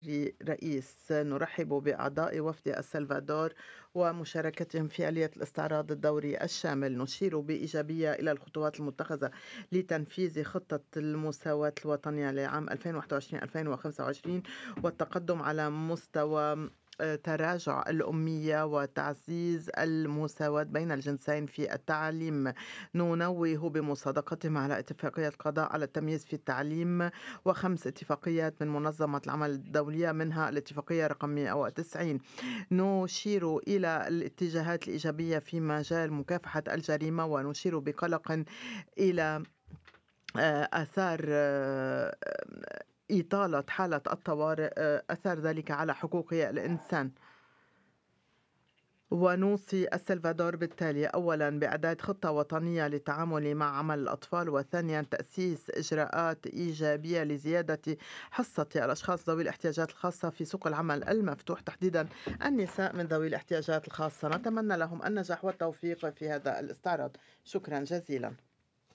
رئيس. نرحب بأعضاء وفد السلفادور ومشاركتهم في آلية الاستعراض الدوري الشامل. نشير بإيجابية إلى الخطوات المتخذة لتنفيذ خطة المساواة الوطنية لعام 2021-2025 والتقدم على مستوى تراجع الأمية وتعزيز المساواة بين الجنسين في التعليم. ننوه بمصادقتهم على اتفاقية القضاء على التمييز في التعليم و5 اتفاقيات من منظمة العمل الدولية، منها الاتفاقية رقم 190. نشير إلى الاتجاهات الإيجابية في مجال مكافحة الجريمة، ونشير بقلق إلى آثار إطالة حالة الطوارئ، أثر ذلك على حقوق الإنسان. ونوصي السلفادور بالتالي: أولا بإعداد خطة وطنية للتعامل مع عمل الأطفال، وثانيا تأسيس إجراءات إيجابية لزيادة حصة الأشخاص ذوي الاحتياجات الخاصة في سوق العمل المفتوح، تحديدا النساء من ذوي الاحتياجات الخاصة. نتمنى لهم النجاح والتوفيق في هذا الاستعراض. شكرا جزيلا.